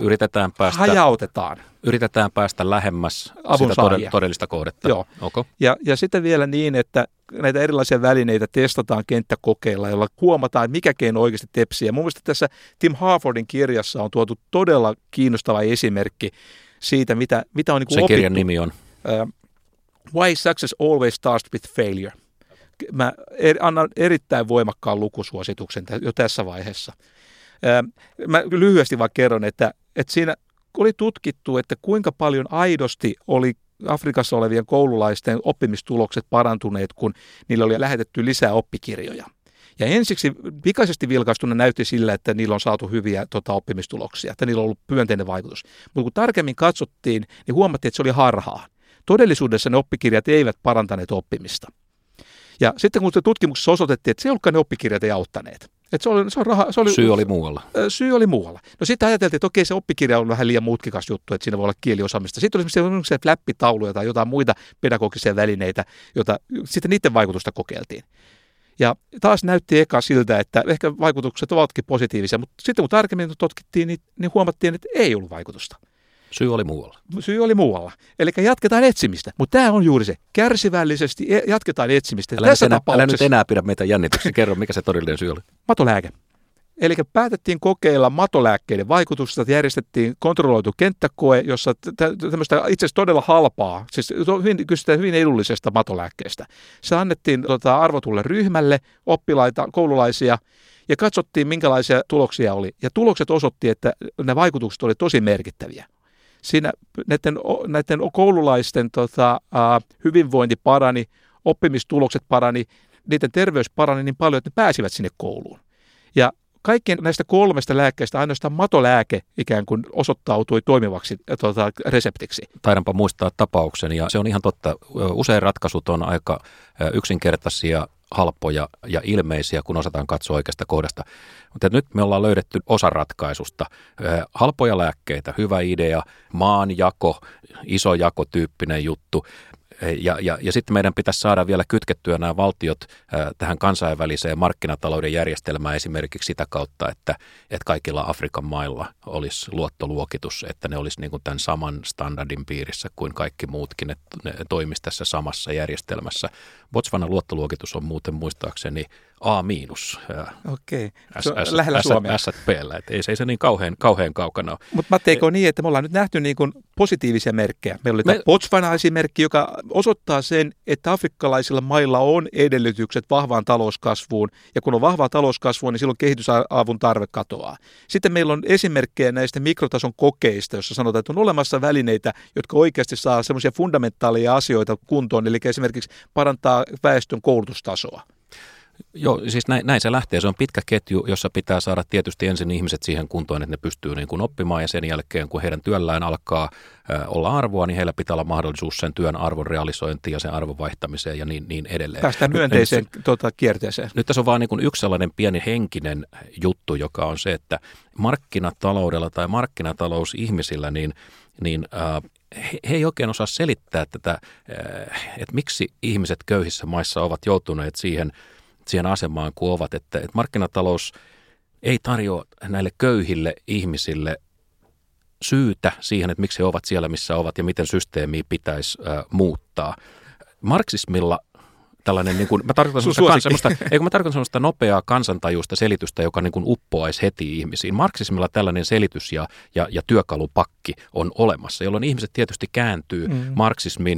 yritetään päästä lähemmäs sitä todellista kohdetta. Joo. Okay. Ja sitten vielä niin, että näitä erilaisia välineitä testataan kenttäkokeilla, jolla huomataan, mikä keino oikeasti tepsii. Ja mun mielestä tässä Tim Harfordin kirjassa on tuotu todella kiinnostava esimerkki siitä, mitä on niin kuin opittu. Sen kirjan nimi on? Why Success Always Starts with Failure. Mä annan erittäin voimakkaan lukusuosituksen jo tässä vaiheessa. Mä lyhyesti vaan kerron, että siinä oli tutkittu, että kuinka paljon aidosti oli Afrikassa olevien koululaisten oppimistulokset parantuneet, kun niillä oli lähetetty lisää oppikirjoja. Ja ensiksi pikaisesti vilkaistuna näytti sillä, että niillä on saatu hyviä oppimistuloksia, että niillä on ollut myönteinen vaikutus. Mutta kun tarkemmin katsottiin, niin huomattiin, että se oli harhaa. Todellisuudessa ne oppikirjat eivät parantaneet oppimista. Ja sitten kun tutkimuksessa osoitettiin, että se ei ollutkaan ne oppikirjat ei auttaneet. Syy oli muualla. Syy oli muualla. No sitten ajateltiin, että okei, se oppikirja on vähän liian mutkikas juttu, että siinä voi olla kieliosaamista. Sitten oli esimerkiksi fläppitauluja tai jotain muita pedagogisia välineitä, joita sitten niiden vaikutusta kokeiltiin. Ja taas näytti eka siltä, että ehkä vaikutukset ovatkin positiivisia, mutta sitten kun tarkemmin tutkittiin, niin huomattiin, että ei ollut vaikutusta. Syy oli muualla. Eli jatketaan etsimistä. Mutta tämä on juuri se. Kärsivällisesti jatketaan etsimistä. Älä nyt enää pidä meitä jännityksiä. Kerro, mikä se todellinen syy oli. Matolääke. Eli päätettiin kokeilla matolääkkeiden vaikutusta, järjestettiin kontrolloitu kenttäkoe, jossa tämmöistä itse asiassa todella halpaa, siis kysytään hyvin edullisesta matolääkkeestä. Se annettiin arvotulle ryhmälle, oppilaita, koululaisia, ja katsottiin, minkälaisia tuloksia oli. Ja tulokset osoitti, että ne vaikutukset oli tosi merkittäviä. Siinä näiden koululaisten hyvinvointi parani, oppimistulokset parani, niiden terveys parani niin paljon, että ne pääsivät sinne kouluun. Ja kaikkien näistä kolmesta lääkkeestä ainoastaan matolääke ikään kuin osoittautui toimivaksi reseptiksi. Taidanpa muistaa tapauksen, ja se on ihan totta. Usein ratkaisut on aika yksinkertaisia, halpoja ja ilmeisiä, kun osataan katsoa oikeasta kohdasta. Mutta nyt me ollaan löydetty osa ratkaisusta. Halpoja lääkkeitä, hyvä idea, maanjako, iso jakotyyppinen juttu. Ja sitten meidän pitäisi saada vielä kytkettyä nämä valtiot tähän kansainväliseen markkinatalouden järjestelmään esimerkiksi sitä kautta, että kaikilla Afrikan mailla olisi luottoluokitus, että ne olisi niin kuin tämän saman standardin piirissä kuin kaikki muutkin, että ne toimisi tässä samassa järjestelmässä. Botswanan luottoluokitus on muuten muistaakseni A-. Okei, lähellä Suomea. S&P:llä, että ei se niin kauhean kaukana ole. Mutta Matteiko niin, että me ollaan nyt nähty niin kuin positiivisia merkkejä. Meillä oli tämä Botswana-esimerkki, joka osoittaa sen, että afrikkalaisilla mailla on edellytykset vahvaan talouskasvuun, ja kun on vahvaa talouskasvua, niin silloin kehitysavun tarve katoaa. Sitten meillä on esimerkkejä näistä mikrotason kokeista, jossa sanotaan, että on olemassa välineitä, jotka oikeasti saa semmoisia fundamentaaleja asioita kuntoon, eli esimerkiksi parantaa väestön koulutustasoa. Joo, siis näin se lähtee. Se on pitkä ketju, jossa pitää saada tietysti ensin ihmiset siihen kuntoon, että ne pystyy niin kuin oppimaan, ja sen jälkeen, kun heidän työllään alkaa olla arvoa, niin heillä pitää olla mahdollisuus sen työn arvon realisointiin ja sen arvon vaihtamiseen ja niin edelleen. Päästään myönteiseen kierteeseen. Nyt tässä on vaan niin kuin yksi sellainen pieni henkinen juttu, joka on se, että markkinataloudella tai markkinatalousihmisillä, niin he ei oikein osaa selittää tätä, että miksi ihmiset köyhissä maissa ovat joutuneet siihen siihen asemaan kuin ovat, että markkinatalous ei tarjoa näille köyhille ihmisille syytä siihen, että miksi he ovat siellä, missä ovat ja miten systeemiä pitäisi muuttaa. Marksismilla tällainen, niin kuin, mä tarkoitan semmoista nopeaa kansantajuista selitystä, joka niin kuin uppoaisi heti ihmisiin. Marksismilla tällainen selitys ja työkalupakki on olemassa, jolloin ihmiset tietysti kääntyy marksismin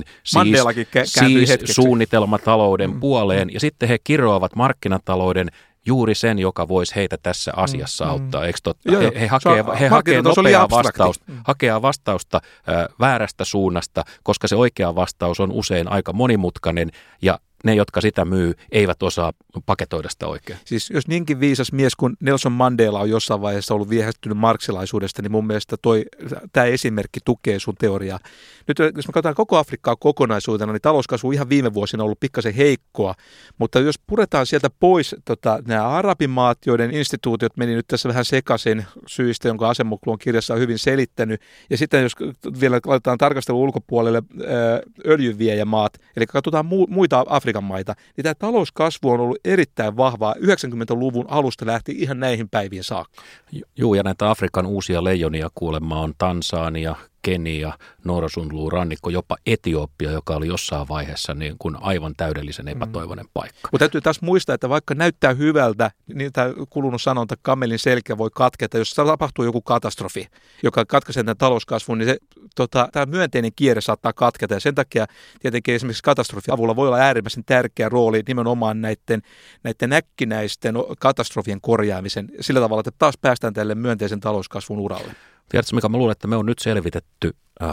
siis suunnitelmatalouden puoleen, ja sitten he kiroavat markkinatalouden juuri sen, joka voisi heitä tässä asiassa auttaa, eikö totta? He hakee nopeaa vastausta väärästä suunnasta, koska se oikea vastaus on usein aika monimutkainen ja ne, jotka sitä myy, eivät osaa paketoida sitä oikein. Siis jos niinkin viisas mies kuin Nelson Mandela on jossain vaiheessa ollut viehättynyt marksilaisuudesta, niin mun mielestä tämä esimerkki tukee sun teoriaa. Nyt jos me katsotaan koko Afrikkaa kokonaisuutena, niin talouskasvu ihan viime vuosina on ollut pikkasen heikkoa, mutta jos puretaan sieltä pois nämä arabimaat, joiden instituutiot meni nyt tässä vähän sekaisin syistä, jonka Acemoglu on kirjassa hyvin selittänyt, ja sitten jos vielä laitetaan tarkastelun ulkopuolelle öljyviejämaat, eli katsotaan muita Afrikan maita, niin tämä talouskasvu on ollut erittäin vahvaa. 90-luvun alusta lähti ihan näihin päiviin saakka. Joo, ja näitä Afrikan uusia leijonia kuulemma on Tansania, Kenia, Norsunluun rannikko, jopa Etiopia, joka oli jossain vaiheessa niin kuin aivan täydellisen epätoivoinen paikka. Mutta täytyy taas muistaa, että vaikka näyttää hyvältä, niin tämä kulunut sanonta, kamelin selkä voi katketa. Jos tapahtuu joku katastrofi, joka katkaisee tämän talouskasvun, niin tämä myönteinen kierre saattaa katketa. Ja sen takia tietenkin esimerkiksi katastrofiavulla voi olla äärimmäisen tärkeä rooli nimenomaan näiden äkkinäisten katastrofien korjaamisen sillä tavalla, että taas päästään tälle myönteisen talouskasvun uralle. Tiedätkö, Mika, mä luulen, että me on nyt selvitetty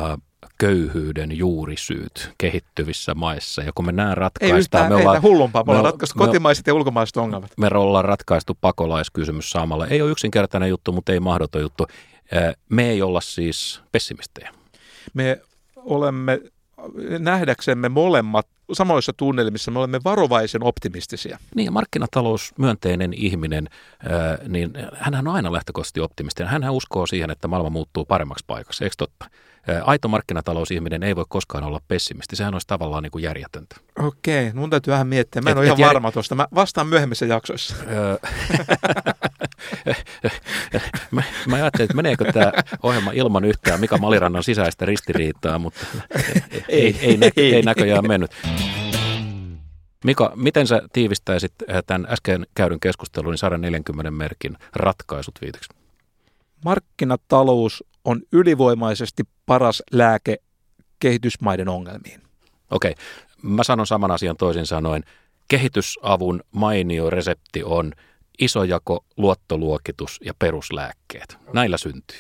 köyhyyden juurisyyt kehittyvissä maissa. Ja kun me nämä ratkaistaan... Ei yhtään hullumpaa. Me ollaan ratkaistu kotimaiset ja ulkomaiset ongelmat. Me ollaan ratkaistu pakolaiskysymys samalla. Ei ole yksinkertainen juttu, mutta ei mahdoton juttu. Me ei olla siis pessimistejä. Me olemme nähdäksemme molemmat samoissa tunnelmissa, me olemme varovaisen optimistisia. Niin, ja markkinatalousmyönteinen ihminen, niin hänhän on aina lähtökohtaisesti optimistinen. Hänhän uskoo siihen, että maailma muuttuu paremmaksi paikaksi, eikö totta? Aito markkinatalousihminen ei voi koskaan olla pessimisti. Sehän olisi tavallaan niin kuin järjetöntä. Okei, mun täytyy vähän miettiä. Mä en ole ihan varma tuosta. Mä vastaan myöhemmissä jaksoissa. Mä ajattelin, että meneekö tämä ohjelma ilman yhtään Mika Malirannan sisäistä ristiriitaa, mutta ei näköjään mennyt. Mika, miten sä tiivistäisit tämän äsken käydyn keskustelun niin 140 merkin ratkaisut viitiksi? Markkinatalous on ylivoimaisesti paras lääke kehitysmaiden ongelmiin. Okei, mä sanon saman asian toisin sanoen. Kehitysavun mainio resepti on isojako, luottoluokitus ja peruslääkkeet. Näillä syntyy.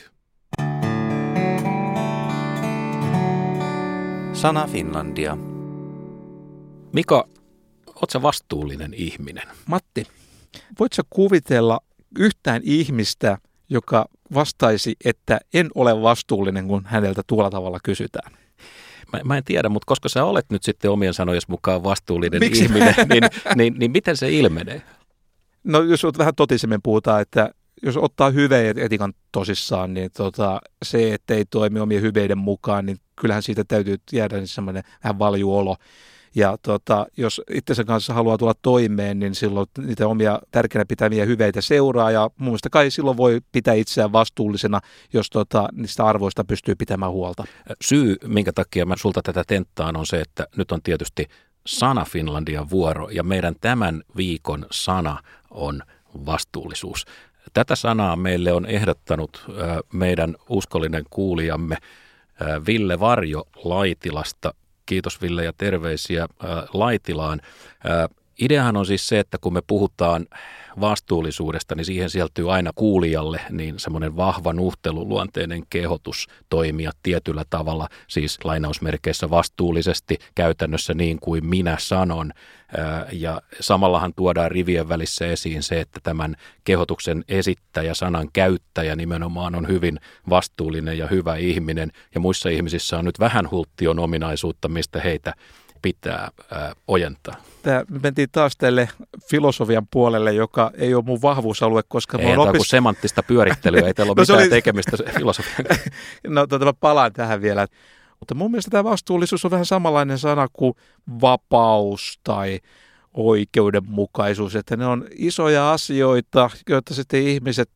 Sana Finlandia. Mika, oot sä vastuullinen ihminen? Matti, voit sä kuvitella yhtään ihmistä, joka vastaisi, että en ole vastuullinen, kun häneltä tuolla tavalla kysytään? Mä en tiedä, mutta koska sä olet nyt sitten omien sanojen mukaan vastuullinen ihminen, niin miten se ilmenee? No jos vähän totisemmin puhutaan, että jos ottaa hyveen etikan tosissaan, niin se, että ei toimi omien hyveiden mukaan, niin kyllähän siitä täytyy jäädä niin semmoinen vähän valjuolo. Ja jos itsensä kanssa haluaa tulla toimeen, niin silloin niitä omia tärkeänä pitäviä hyveitä seuraa. Ja mun mielestä kai silloin voi pitää itseään vastuullisena, jos niistä arvoista pystyy pitämään huolta. Syy, minkä takia mä sulta tätä tenttaan, on se, että nyt on tietysti Sana Finlandian vuoro. Ja meidän tämän viikon sana on vastuullisuus. Tätä sanaa meille on ehdottanut meidän uskollinen kuulijamme Ville Varjo Laitilasta. Kiitos Ville ja terveisiä Laitilaan. Ideahan on siis se, että kun me puhutaan vastuullisuudesta, niin siihen sieltyy aina kuulijalle niin semmoinen vahva nuhteluluonteinen kehotus toimia tietyllä tavalla, siis lainausmerkeissä vastuullisesti, käytännössä niin kuin minä sanon. Ja samallahan tuodaan rivien välissä esiin se, että tämän kehotuksen esittäjä, sanan käyttäjä nimenomaan on hyvin vastuullinen ja hyvä ihminen, ja muissa ihmisissä on nyt vähän hulttion ominaisuutta, mistä heitä pitää ojentaa. Me mentiin taas tälle filosofian puolelle, joka ei ole mun vahvuusalue, koska ei, tämä kuin semanttista pyörittelyä, ei teillä ole mitään tekemistä filosofian. No mä palaan tähän vielä. Mutta mun mielestä tämä vastuullisuus on vähän samanlainen sana kuin vapaus tai oikeudenmukaisuus, että ne on isoja asioita, joita sitten ihmiset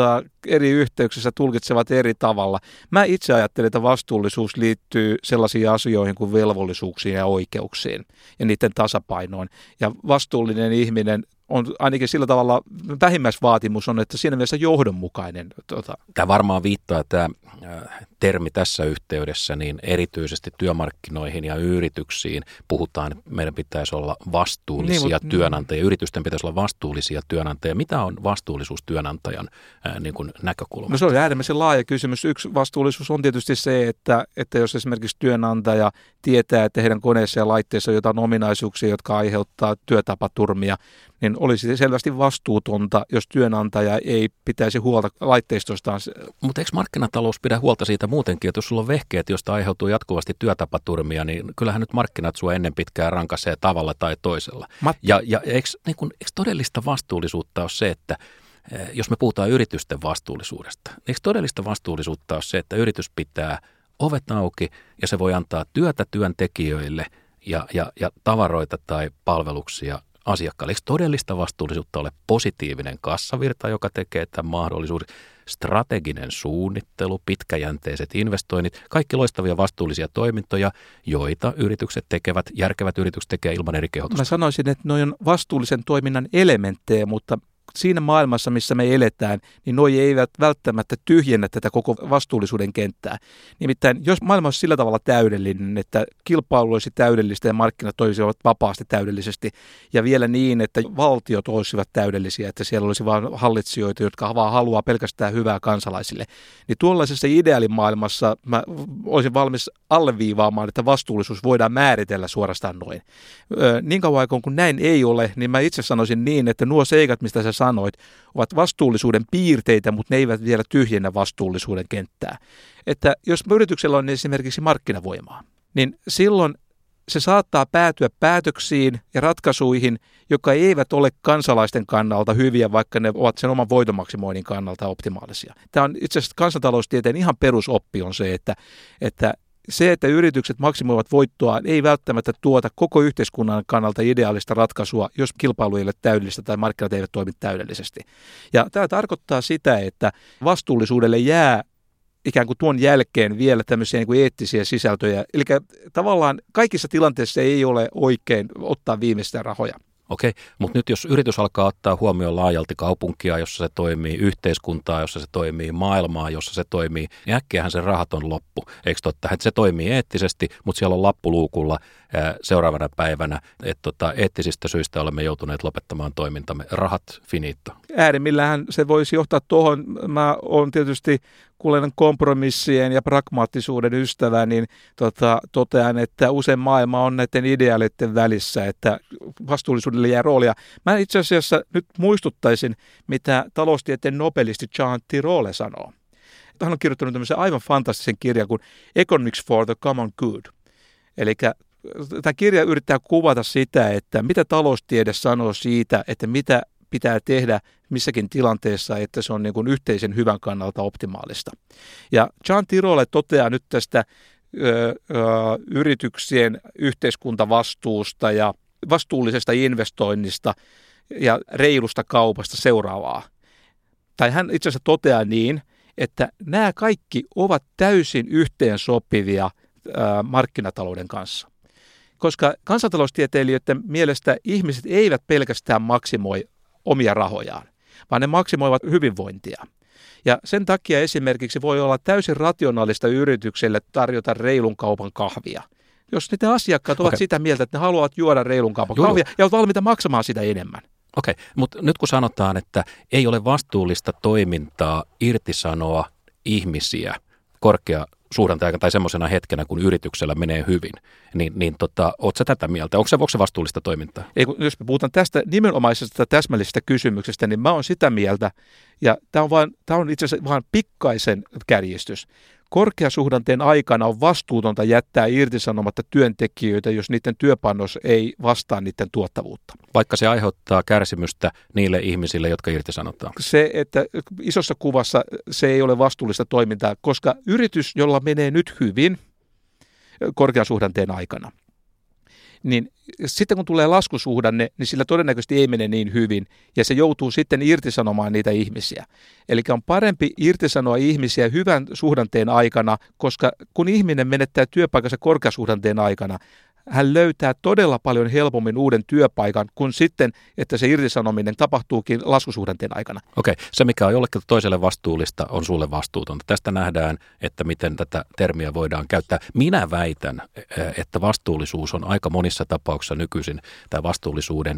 eri yhteyksissä tulkitsevat eri tavalla. Mä itse ajattelen, että vastuullisuus liittyy sellaisiin asioihin kuin velvollisuuksiin ja oikeuksiin ja niiden tasapainoon. Ja vastuullinen ihminen on ainakin sillä tavalla, vähimmäisvaatimus on, että siinä mielessä johdonmukainen. Tämä varmaan viittaa tämä termi tässä yhteydessä niin erityisesti työmarkkinoihin ja yrityksiin. Puhutaan, että meidän pitäisi olla vastuullisia työnantajia. Yritysten pitäisi olla vastuullisia työnantajia. Mitä on vastuullisuus työnantajan niin kuin näkökulmasta? No se on äärimmäisen laaja kysymys. Yksi vastuullisuus on tietysti se, että jos esimerkiksi työnantaja tietää, että heidän koneissa ja laitteissa on jotain ominaisuuksia, jotka aiheuttaa työtapaturmia, niin olisi selvästi vastuutonta, jos työnantaja ei pitäisi huolta laitteistostaan. Mutta eikö markkinatalous pidä huolta siitä muutenkin, että jos sulla on vehkeet, josta aiheutuu jatkuvasti työtapaturmia, niin kyllähän nyt markkinat sua ennen pitkään rankaisee tavalla tai toisella. Ja eikö todellista vastuullisuutta ole se, että jos me puhutaan yritysten vastuullisuudesta, niin eikö todellista vastuullisuutta ole se, että yritys pitää ovet auki ja se voi antaa työtä työntekijöille ja tavaroita tai palveluksia asiakkaille? Eikö todellista vastuullisuutta ole positiivinen kassavirta, joka tekee tämän mahdollisuuden, strateginen suunnittelu, pitkäjänteiset investoinnit, kaikki loistavia vastuullisia toimintoja, joita yritykset tekevät, järkevät yritykset tekevät ilman eri kehotusta? Mä sanoisin, että ne on vastuullisen toiminnan elementtejä, mutta siinä maailmassa, missä me eletään, niin noi eivät välttämättä tyhjennä tätä koko vastuullisuuden kenttää. Nimittäin, jos maailma olisi sillä tavalla täydellinen, että kilpailu olisi täydellistä ja markkinat olisivat vapaasti täydellisesti, ja vielä niin, että valtiot olisivat täydellisiä, että siellä olisi vain hallitsijoita, jotka vaan haluaa pelkästään hyvää kansalaisille, niin tuollaisessa ideaalimaailmassa mä olisin valmis alleviivaamaan, että vastuullisuus voidaan määritellä suorastaan noin. Niin kauan kun näin ei ole, niin mä itse sanoisin niin, että nuo seikat, mistä sä sanoit, ovat vastuullisuuden piirteitä, mutta ne eivät vielä tyhjennä vastuullisuuden kenttää. Että jos yrityksellä on esimerkiksi markkinavoimaa, niin silloin se saattaa päätyä päätöksiin ja ratkaisuihin, jotka eivät ole kansalaisten kannalta hyviä, vaikka ne ovat sen oman voitonmaksimoinnin kannalta optimaalisia. Tämä on itse asiassa kansantaloustieteen ihan perusoppi on se, että yritykset maksimoivat voittoa ei välttämättä tuota koko yhteiskunnan kannalta ideaalista ratkaisua, jos kilpailu ei ole täydellistä tai markkinat eivät toimi täydellisesti. Ja tämä tarkoittaa sitä, että vastuullisuudelle jää ikään kuin tuon jälkeen vielä tämmöisiä niin kuin eettisiä sisältöjä. Eli tavallaan kaikissa tilanteissa ei ole oikein ottaa viimeistä rahoja. Okei, mutta nyt jos yritys alkaa ottaa huomioon laajalti kaupunkia, jossa se toimii, yhteiskuntaa, jossa se toimii, maailmaa, jossa se toimii, niin äkkiähän se rahat on loppu. Eikö totta, että se toimii eettisesti, mutta siellä on lappu luukulla seuraavana päivänä, että eettisistä syistä olemme joutuneet lopettamaan toimintamme. Rahat finito. Äärimmillähän se voisi johtaa tuohon. Mä olen tietysti kuulen kompromissien ja pragmaattisuuden ystävä, niin totean, että usein maailma on näiden ideaaleiden välissä, että vastuullisuudelle jää roolia. Mä itse asiassa nyt muistuttaisin, mitä taloustieteen nobelisti Jean Tirole sanoo. Hän on kirjoittanut tämmöisen aivan fantastisen kirjan kuin Economics for the Common Good. Eli tämä kirja yrittää kuvata sitä, että mitä taloustiede sanoo siitä, että mitä pitää tehdä missäkin tilanteessa, että se on niin kuin yhteisen hyvän kannalta optimaalista. Ja Jean Tirole toteaa nyt tästä yrityksien yhteiskuntavastuusta ja vastuullisesta investoinnista ja reilusta kaupasta seuraavaa. Tai hän itse asiassa toteaa niin, että nämä kaikki ovat täysin yhteensopivia markkinatalouden kanssa. Koska kansantaloustieteilijöiden mielestä ihmiset eivät pelkästään maksimoi omia rahojaan, vaan ne maksimoivat hyvinvointia. Ja sen takia esimerkiksi voi olla täysin rationaalista yritykselle tarjota reilun kaupan kahvia. Jos niiden asiakkaat ovat sitä mieltä, että ne haluavat juoda reilun kaupan kahvia ja ovat valmiita maksamaan sitä enemmän. Okei, mutta nyt kun sanotaan, että ei ole vastuullista toimintaa irtisanoa ihmisiä korkeasuhdanteen tai semmoisena hetkenä, kun yrityksellä menee hyvin, niin ootko sä tätä mieltä? Onko se vastuullista toimintaa? Ei, jos me puhutaan tästä nimenomaisesta täsmällisestä kysymyksestä, niin mä oon sitä mieltä, ja tämä on itse asiassa vain pikkaisen kärjistys. Korkeasuhdanteen aikana on vastuutonta jättää irtisanomatta työntekijöitä, jos niiden työpanos ei vastaa niiden tuottavuutta. Vaikka se aiheuttaa kärsimystä niille ihmisille, jotka irtisanotaan. Se, että isossa kuvassa se ei ole vastuullista toimintaa, koska yritys, jolla menee nyt hyvin korkeasuhdanteen aikana, niin sitten kun tulee laskusuhdanne, niin sillä todennäköisesti ei mene niin hyvin, ja se joutuu sitten irtisanomaan niitä ihmisiä. Eli on parempi irtisanoa ihmisiä hyvän suhdanteen aikana, koska kun ihminen menettää työpaikansa korkeasuhdanteen aikana, hän löytää todella paljon helpommin uuden työpaikan kuin sitten, että se irtisanominen tapahtuukin laskusuhdanteen aikana. Okei, se mikä on jollekin toiselle vastuullista on sulle vastuutonta. Tästä nähdään, että miten tätä termiä voidaan käyttää. Minä väitän, että vastuullisuus on aika monissa tapauksissa nykyisin, tämä vastuullisuuden,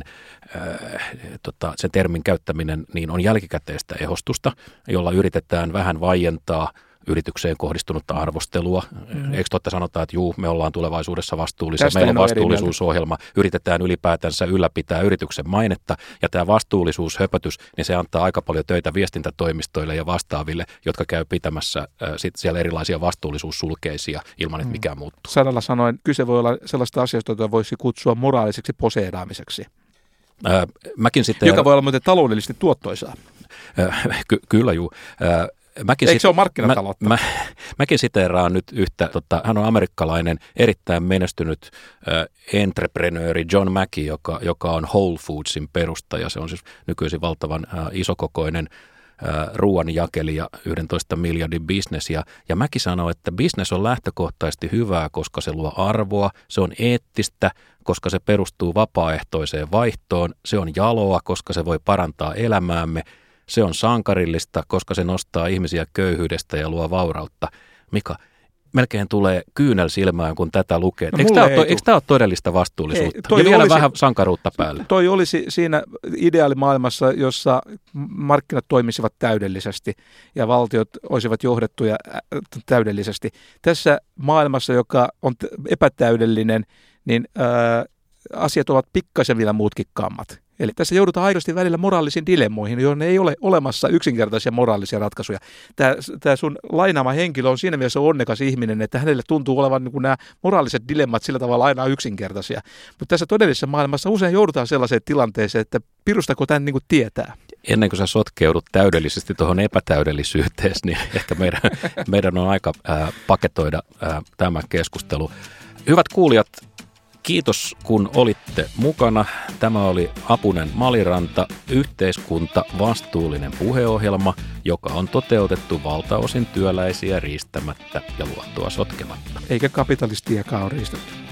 sen termin käyttäminen, niin on jälkikäteistä ehostusta, jolla yritetään vähän vaientaa yritykseen kohdistunutta arvostelua. Eikö totta sanotaan, että me ollaan tulevaisuudessa vastuullisia, meillä on vastuullisuusohjelma, yritetään ylipäätänsä ylläpitää yrityksen mainetta, ja tämä vastuullisuushöpötys, niin se antaa aika paljon töitä viestintätoimistoille ja vastaaville, jotka käy pitämässä siellä erilaisia vastuullisuussulkeisia ilman, että mikään muuttuu. Sanalla sanoen, kyse voi olla sellaista asiasta, jota voisi kutsua moraaliseksi poseeraamiseksi. Joka voi olla muuten taloudellisesti tuottoisaa. Kyllä, juu. Eikö se ole markkinataloutta? Mäkin siteeraan nyt yhtä, hän on amerikkalainen, erittäin menestynyt entreprenööri John Mackey, joka on Whole Foodsin perustaja. Se on siis nykyisin valtavan isokokoinen ruoanjakelija, 11 miljardin bisnes. Ja Mackey sanoo, että bisnes on lähtökohtaisesti hyvää, koska se luo arvoa, se on eettistä, koska se perustuu vapaaehtoiseen vaihtoon, se on jaloa, koska se voi parantaa elämäämme. Se on sankarillista, koska se nostaa ihmisiä köyhyydestä ja luo vaurautta. Mika, melkein tulee kyynel silmään, kun tätä lukee. Eikö tämä ole todellista vastuullisuutta? Ja vielä vähän sankaruutta päälle. Toi olisi siinä ideaalimaailmassa, jossa markkinat toimisivat täydellisesti ja valtiot olisivat johdettuja täydellisesti. Tässä maailmassa, joka on epätäydellinen, niin asiat ovat pikkasen vielä mutkikkaammat. Eli tässä joudutaan aidosti välillä moraalisiin dilemmoihin, joihin ei ole olemassa yksinkertaisia moraalisia ratkaisuja. Tämä sun lainaama henkilö on siinä mielessä onnekas ihminen, että hänelle tuntuu olevan niin kuin nämä moraaliset dilemmat sillä tavalla aina yksinkertaisia. Mutta tässä todellisessa maailmassa usein joudutaan sellaiseen tilanteeseen, että pirustako tämän niin kuin tietää. Ennen kuin sä sotkeudut täydellisesti tuohon epätäydellisyyteen, niin ehkä meidän on aika paketoida tämä keskustelu. Hyvät kuulijat, kiitos, kun olitte mukana. Tämä oli Apunen Maliranta, yhteiskunta vastuullinen puheohjelma, joka on toteutettu valtaosin työläisiä riistämättä ja luontoa sotkematta. Eikä kapitalistiakaan ole riistetty.